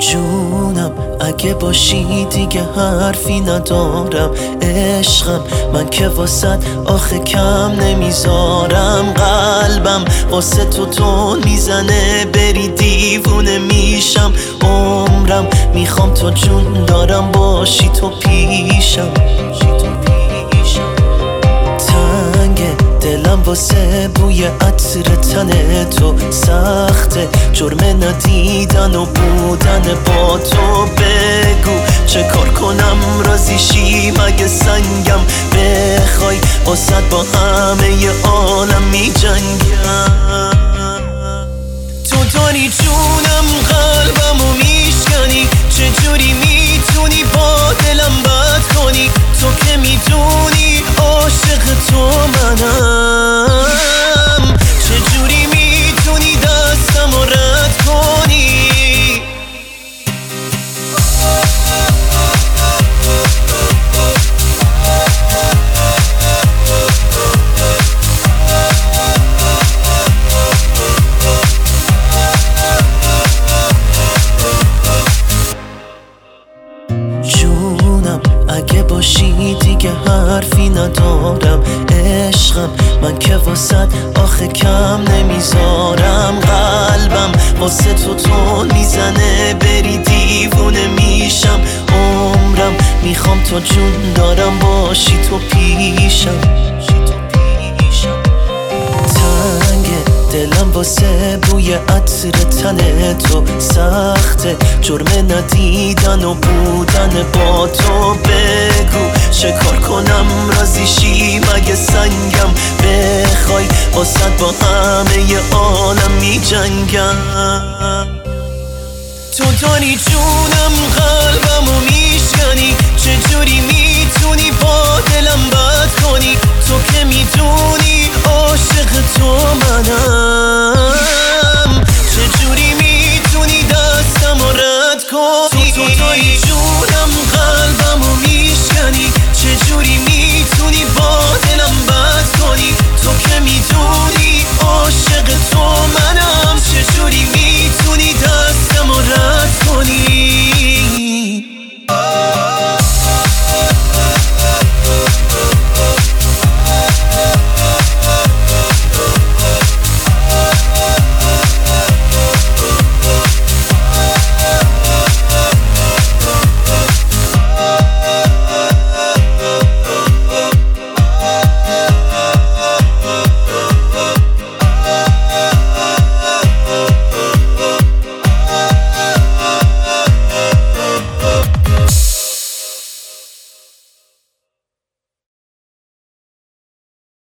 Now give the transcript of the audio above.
جونم اگه باشی دیگه حرفی ندارم. عشقم من که واسط آخه کم نمیذارم. قلبم واسه تو تون میزنه، بری دیوونه میشم. عمرم میخوام تو جون دارم باشی تو پیشم. تنگه دلم واسه بوی عطر تن تو، سخته جرم ندیدن و بودن با تو. بگو چه کار کنم راضی شی مگه سنگم بخوای، واسد با همه عالم می جنگم. تو داری جونم قلبمو میشکنی، چجوری میتونی با دلم بد کنی؟ تو که میدونی عاشق تو منم، چجوری میتونی دستمو رد کنی؟ اگه باشی دیگه حرفی ندارم. عشقم من که واسد آخه کم نمیذارم. قلبم واسه تو تون میزنه، بری دیوونه میشم. عمرم میخوام تو جون دارم باشی تو پیشم. دلم واسه بوی عطر تن تو، سخته جرم ندیدن و بودن با تو. بگو چه کار کنم راضی شی مگه سنگم بخوای، واسد با همه عالم می جنگم. تو داری جونم قلبمو میشکنی، چجوری میتونی با دلم بد کنی؟ تو که میدونی عاشق تو منم،